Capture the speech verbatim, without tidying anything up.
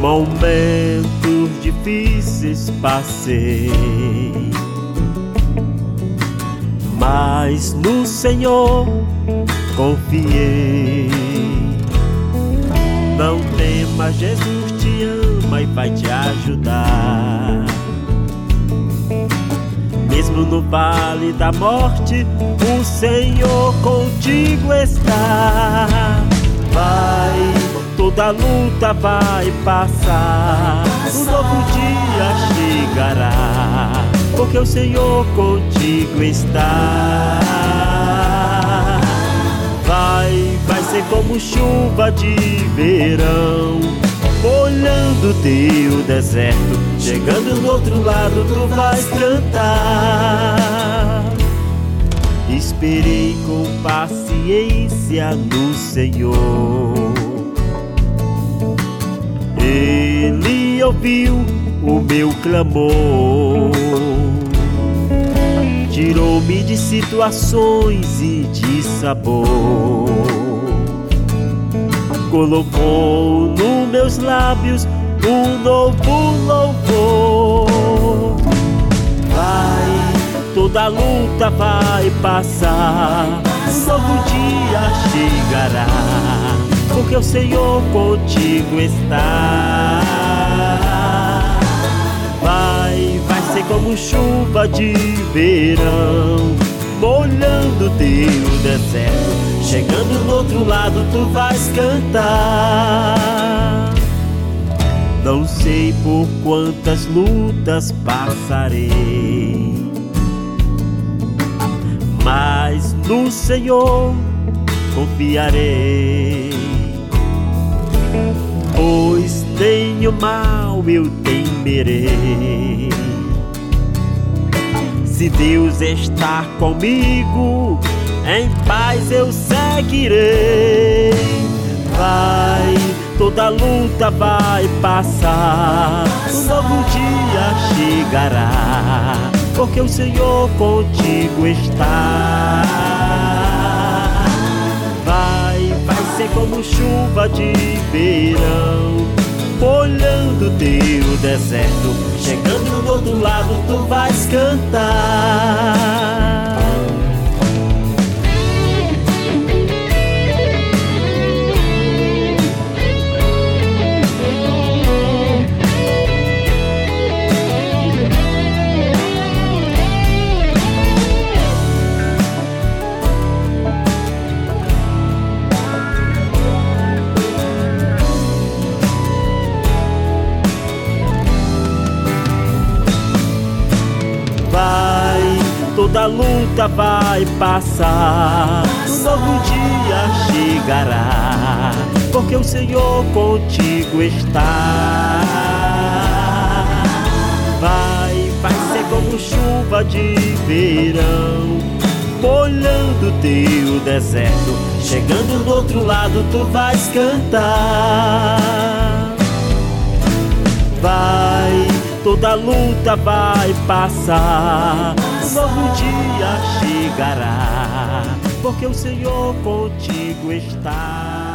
Momentos difíceis passei, mas no Senhor confiei. Não temas, Jesus te ama e vai te ajudar. Mesmo no vale da morte, o Senhor contigo está. Vai, toda luta vai passar, um novo dia chegará, porque o Senhor contigo está. Vai, vai ser como chuva de verão, molhando teu deserto. Chegando do outro lado tu vais cantar. Esperei com paciência no Senhor, Ele ouviu o meu clamor, tirou-me de situações e de sabor, colocou nos meus lábios um novo louvor. Vai, toda luta vai passar, um novo dia chegará, porque o Senhor contigo está. Vai, vai ser como chuva de verão, molhando teu deserto. Chegando do outro lado tu vais cantar. Não sei por quantas lutas passarei, mas no Senhor confiarei. Pois tenho mal eu temerei, se Deus está comigo, em paz eu seguirei. Vai, toda luta vai passar, um novo dia chegará, porque o Senhor contigo está. Vai, vai ser como chuva de verão, molhando teu deserto. Chegando do outro lado tu vais cantar. Toda luta vai passar, um novo dia chegará, porque o Senhor contigo está. Vai, vai ser como chuva de verão, molhando teu deserto. Chegando do outro lado tu vais cantar. Vai, toda luta vai passar, um novo dia chegará, porque o Senhor contigo está.